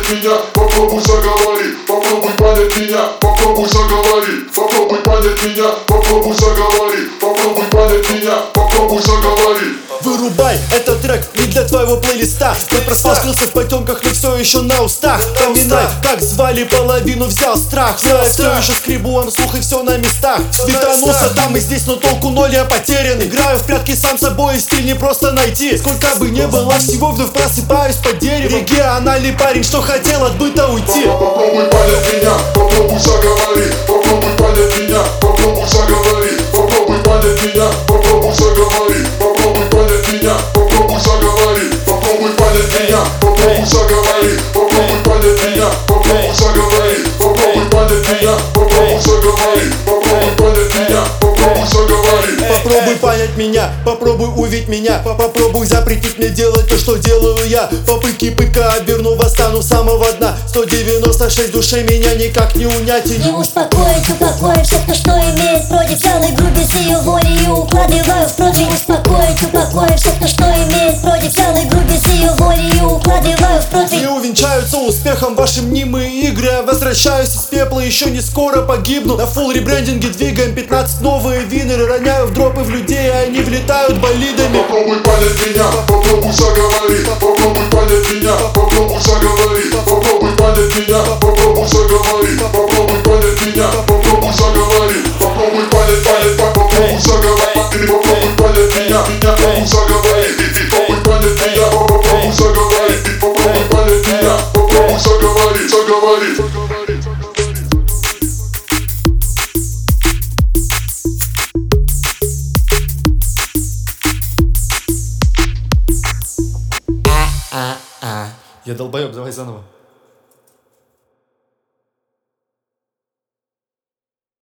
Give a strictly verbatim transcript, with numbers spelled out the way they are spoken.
понять меня, попробуй заговори. Попробуй понять меня, попробуй заговори. Попробуй понять меня, попробуй заговори. Попробуй понять меня, попробуй заговори. Вырубай, этот трек не для твоего плейлиста. Ты проспался в потемках, но все еще на устах. Поминай, как звали, половину взял страх. Я все еще скребу вам слух и все на местах. Светанулся там и здесь, но толку ноль, я потерян. Играю в прятки сам собой, и стиль не просто найти. Сколько бы не было всего, вновь просыпаюсь под деревом. Региональный парень, что хотел от быта уйти. Попробуй понять меня, попробуй заговори. Попробуй понять меня, попробуй заговори. Попробуй понять меня, попробуй заговори. Попробуй понять меня, попробуй заговори. Попробуй понять меня, попробуй заговори. Попробуй понять меня, попробуй заговори. Попробуй понять меня, попробуй заговори. Попробуй понять меня, попробуй заговори. Попробуй понять меня, попробуй увидеть меня. Попробуй запретить мне делать то, что делаю я. Попытки пытка оберну, восстану с самого дна. Сто девяносто шесть душе меня никак не унять и не успокоить, упокоить все, кто что имеет против целой группы с ее волей и укладываю в профиль. Успокоить, упокоить все, кто что имеет против целой группы с ее волей и укладываю в профиль. Не увенчаются успехом ваши мнимые игры. Я возвращаюсь из пепла, еще не скоро погибну. На фулл ребрендинге двигаем пятнадцать новые винеры. Роняю в дропы в людей, а они влетают болидами. Попробуй понять меня, попробуй заговори. Попробуй понять меня, попробуй заговори. Попробуй понять меня, попробуй заговори. Попробуй понять меня, попробуй заговори. Попробуй понять, понять, попробуй заговори. Попробуй понять меня, попробуй заговори. Попробуй понять меня, попробуй заговори. Попробуй понять меня, попробуй заговори, заговори. Я долбоеб, давай заново.